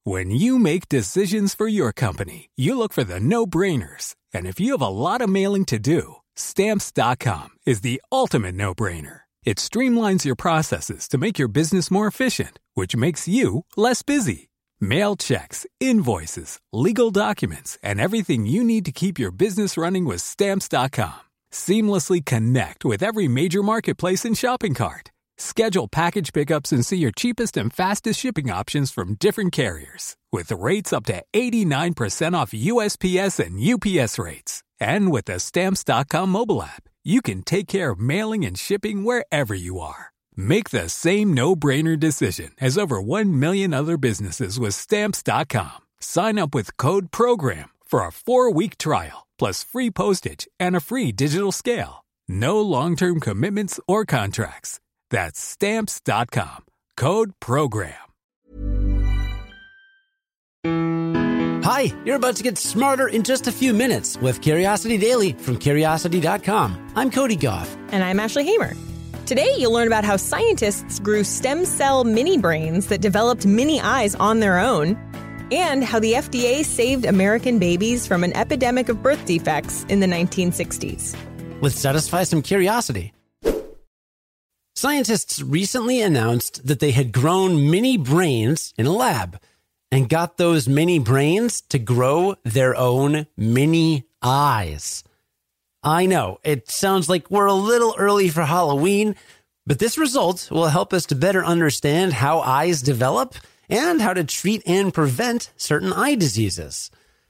When you make decisions for your company, you look for the no-brainers. And if you have a lot of mailing to do, Stamps.com is the ultimate no-brainer. It streamlines your processes to make your business more efficient, which makes you less busy. Mail checks, invoices, legal documents, and everything you need to keep your business running with Stamps.com. Seamlessly connect with every major marketplace and shopping cart. Schedule package pickups and see your cheapest and fastest shipping options from different carriers, with rates up to 89% off USPS and UPS rates. And with the Stamps.com mobile app, you can take care of mailing and shipping wherever you are. Make the same no-brainer decision as over 1 million other businesses with Stamps.com. Sign up with code PROGRAM for a 4-week trial, plus free postage and a free digital scale. No long-term commitments or contracts. That's Stamps.com. Code PROGRAM. Hi, you're about to get smarter in just a few minutes with Curiosity Daily from Curiosity.com. I'm Cody Goff. And I'm Ashley Hamer. Today, you'll learn about how scientists grew stem cell mini brains that developed mini eyes on their own, and how the FDA saved American babies from an epidemic of birth defects in the 1960s. Let's satisfy some curiosity. Scientists recently announced that they had grown mini brains in a lab and got those mini brains to grow their own mini eyes. I know, it sounds like we're a little early for Halloween, but this result will help us to better understand how eyes develop and how to treat and prevent certain eye diseases.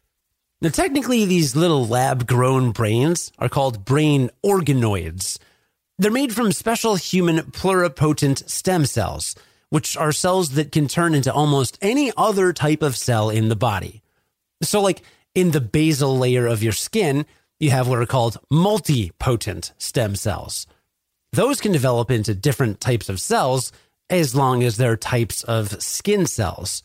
Now, technically, these little lab-grown brains are called brain organoids. They're made from special human pluripotent stem cells, which are cells that can turn into almost any other type of cell in the body. So like in the basal layer of your skin, you have what are called multipotent stem cells. Those can develop into different types of cells as long as they're types of skin cells.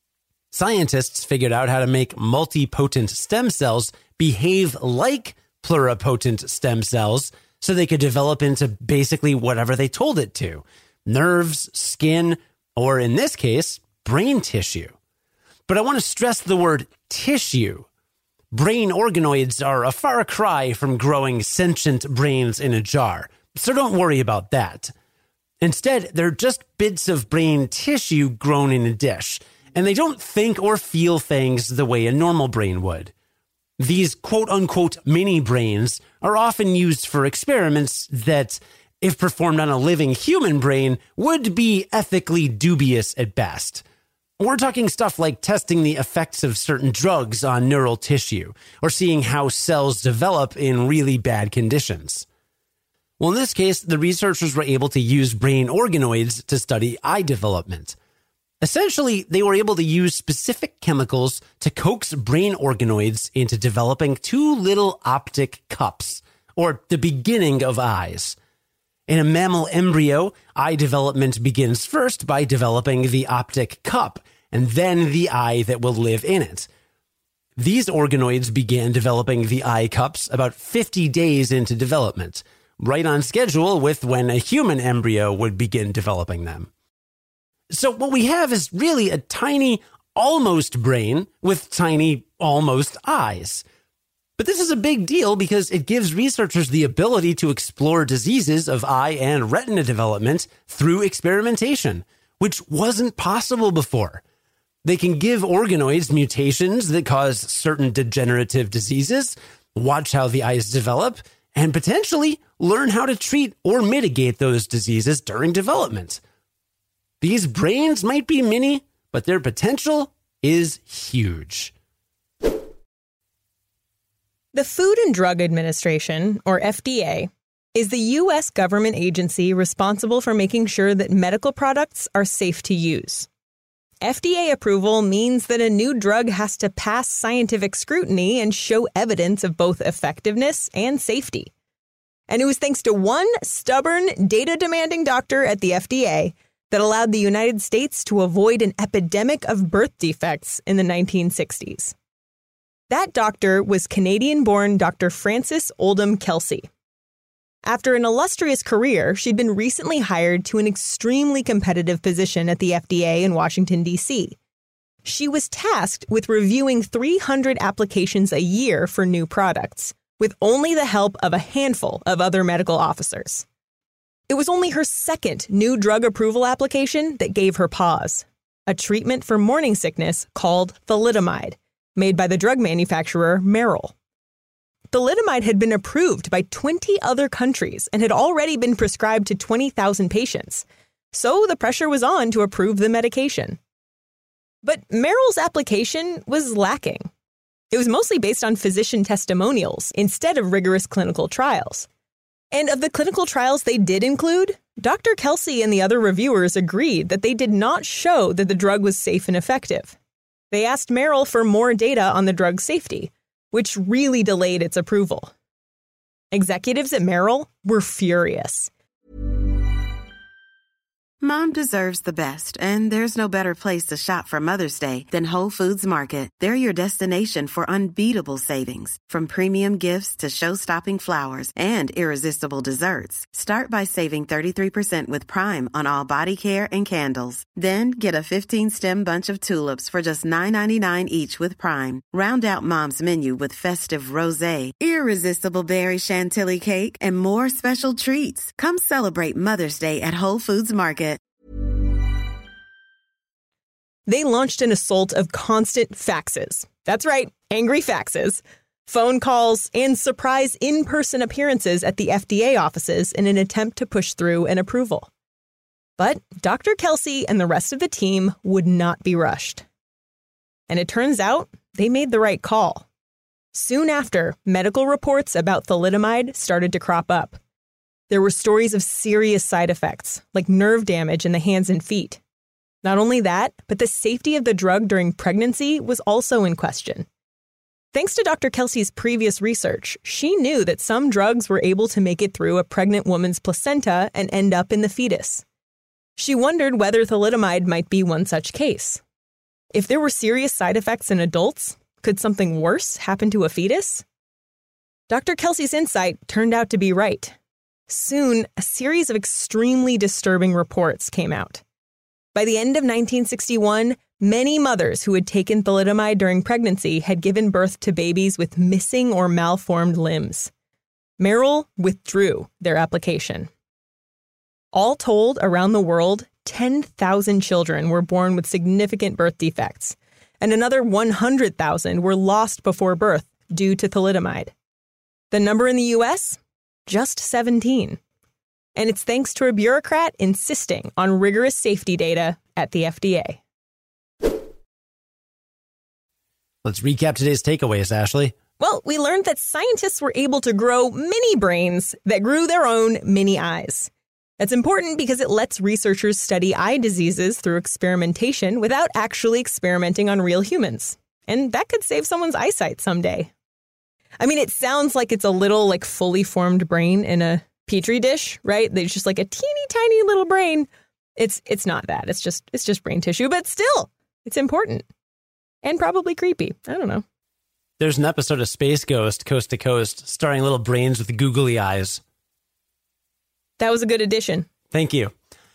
Scientists figured out how to make multipotent stem cells behave like pluripotent stem cells so they could develop into basically whatever they told it to. Nerves, skin, or in this case, brain tissue. But I want to stress the word tissue. Brain organoids are a far cry from growing sentient brains in a jar, so don't worry about that. Instead, they're just bits of brain tissue grown in a dish, and they don't think or feel things the way a normal brain would. These quote-unquote mini brains are often used for experiments that, if performed on a living human brain, would be ethically dubious at best. We're talking stuff like testing the effects of certain drugs on neural tissue, or seeing how cells develop in really bad conditions. Well, in this case, the researchers were able to use brain organoids to study eye development. Essentially, they were able to use specific chemicals to coax brain organoids into developing two little optic cups, or the beginning of eyes. In a mammal embryo, eye development begins first by developing the optic cup, and then the eye that will live in it. These organoids began developing the eye cups about 50 days into development, right on schedule with when a human embryo would begin developing them. So what we have is really a tiny, almost brain with tiny, almost eyes. But this is a big deal because it gives researchers the ability to explore diseases of eye and retina development through experimentation, which wasn't possible before. They can give organoids mutations that cause certain degenerative diseases, watch how the eyes develop, and potentially learn how to treat or mitigate those diseases during development. These brains might be mini, but their potential is huge. The Food and Drug Administration, or FDA, is the U.S. government agency responsible for making sure that medical products are safe to use. FDA approval means that a new drug has to pass scientific scrutiny and show evidence of both effectiveness and safety. And it was thanks to one stubborn, data-demanding doctor at the FDA that allowed the United States to avoid an epidemic of birth defects in the 1960s. That doctor was Canadian-born Dr. Frances Oldham Kelsey. After an illustrious career, she'd been recently hired to an extremely competitive position at the FDA in Washington, D.C. she was tasked with reviewing 300 applications a year for new products, with only the help of a handful of other medical officers. It was only her second new drug approval application that gave her pause, a treatment for morning sickness called thalidomide, made by the drug manufacturer Merrell. Thalidomide had been approved by 20 other countries and had already been prescribed to 20,000 patients, so the pressure was on to approve the medication. But Merrell's application was lacking. It was mostly based on physician testimonials instead of rigorous clinical trials. And of the clinical trials they did include, Dr. Kelsey and the other reviewers agreed that they did not show that the drug was safe and effective. They asked Merrell for more data on the drug's safety, which really delayed its approval. Executives at Merrell were furious. Mom deserves the best, and there's no better place to shop for Mother's Day than Whole Foods Market. They're your destination for unbeatable savings, from premium gifts to show-stopping flowers and irresistible desserts. Start by saving 33% with Prime on all body care and candles. Then get a 15-stem bunch of tulips for just $9.99 each with Prime. Round out Mom's menu with festive rosé, irresistible berry chantilly cake, and more special treats. Come celebrate Mother's Day at Whole Foods Market. They launched an assault of constant faxes. That's right, angry faxes, phone calls, and surprise in-person appearances at the FDA offices in an attempt to push through an approval. But Dr. Kelsey and the rest of the team would not be rushed. And it turns out they made the right call. Soon after, medical reports about thalidomide started to crop up. There were stories of serious side effects, like nerve damage in the hands and feet. Not only that, but the safety of the drug during pregnancy was also in question. Thanks to Dr. Kelsey's previous research, she knew that some drugs were able to make it through a pregnant woman's placenta and end up in the fetus. She wondered whether thalidomide might be one such case. If there were serious side effects in adults, could something worse happen to a fetus? Dr. Kelsey's insight turned out to be right. Soon, a series of extremely disturbing reports came out. By the end of 1961, many mothers who had taken thalidomide during pregnancy had given birth to babies with missing or malformed limbs. Merrell withdrew their application. All told, around the world, 10,000 children were born with significant birth defects, and another 100,000 were lost before birth due to thalidomide. The number in the U.S.? Just 17. And it's thanks to a bureaucrat insisting on rigorous safety data at the FDA. Let's recap today's takeaways, Ashley. Well, we learned that scientists were able to grow mini brains that grew their own mini eyes. That's important because it lets researchers study eye diseases through experimentation without actually experimenting on real humans. And that could save someone's eyesight someday. I mean, it sounds like it's a little fully formed brain in a Petri dish, right? There's just a teeny tiny little brain. It's not that. It's just brain tissue, but still, it's important and probably creepy. I don't know. There's an episode of Space Ghost, Coast to Coast, starring little brains with googly eyes. That was a good addition. Thank you.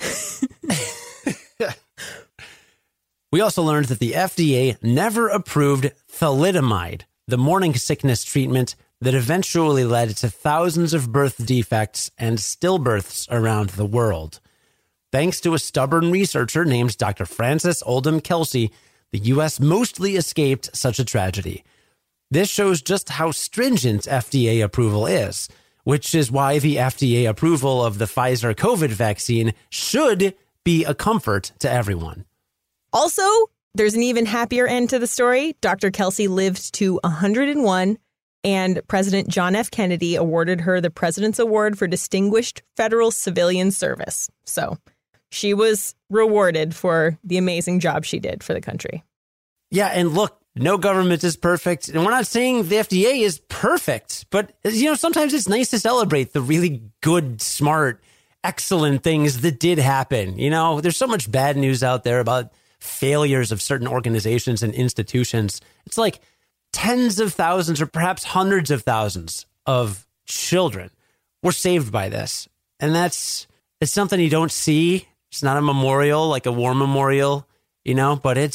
We also learned that the FDA never approved thalidomide, the morning sickness treatment that eventually led to thousands of birth defects and stillbirths around the world. Thanks to a stubborn researcher named Dr. Frances Oldham Kelsey, the U.S. mostly escaped such a tragedy. This shows just how stringent FDA approval is, which is why the FDA approval of the Pfizer COVID vaccine should be a comfort to everyone. Also, there's an even happier end to the story. Dr. Kelsey lived to 101, and President John F. Kennedy awarded her the President's Award for Distinguished Federal Civilian Service. So she was rewarded for the amazing job she did for the country. Yeah, and look, no government is perfect, and we're not saying the FDA is perfect, but, sometimes it's nice to celebrate the really good, smart, excellent things that did happen. There's so much bad news out there about failures of certain organizations and institutions. It's like tens of thousands or perhaps hundreds of thousands of children were saved by this. And it's something you don't see. It's not a memorial, like a war memorial, but it's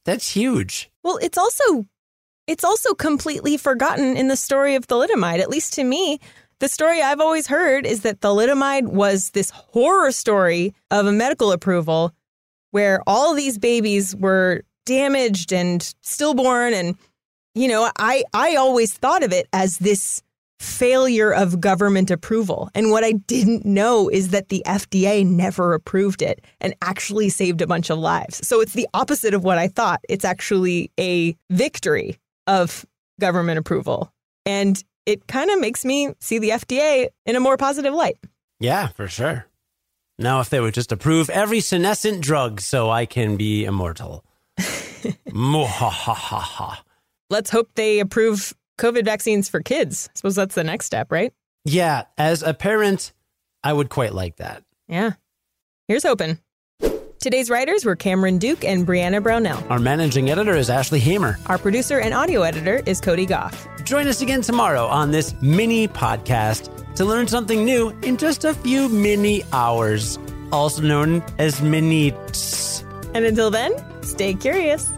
That's huge. Well, it's also completely forgotten in the story of thalidomide. At least to me, the story I've always heard is that thalidomide was this horror story of a medical approval where all of these babies were damaged and stillborn. And, you know, I always thought of it as this failure of government approval. And what I didn't know is that the FDA never approved it and actually saved a bunch of lives. So it's the opposite of what I thought. It's actually a victory of government approval. And it kind of makes me see the FDA in a more positive light. Yeah, for sure. Now, if they would just approve every senescent drug so I can be immortal. Let's hope they approve COVID vaccines for kids. I suppose that's the next step, right? Yeah, as a parent, I would quite like that. Yeah. Here's hoping. Today's writers were Cameron Duke and Brianna Brownell. Our managing editor is Ashley Hamer. Our producer and audio editor is Cody Goff. Join us again tomorrow on this mini podcast to learn something new in just a few mini hours, also known as minutes. And until then, stay curious.